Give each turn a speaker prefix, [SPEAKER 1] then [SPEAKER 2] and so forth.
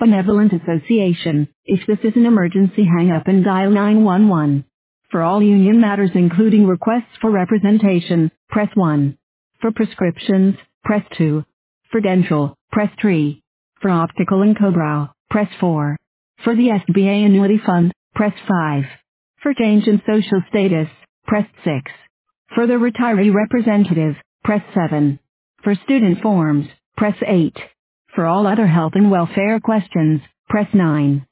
[SPEAKER 1] Benevolent Association. If this is an emergency, hang up and dial 911. For all union matters including requests for representation, press 1. For prescriptions, press 2. For dental, press 3. For optical and Cobrow, press 4. For the SBA annuity fund, press 5. For change in social status, press 6. For the retiree representative, press 7. For student forms, press 8. For all other health and welfare questions, press 9.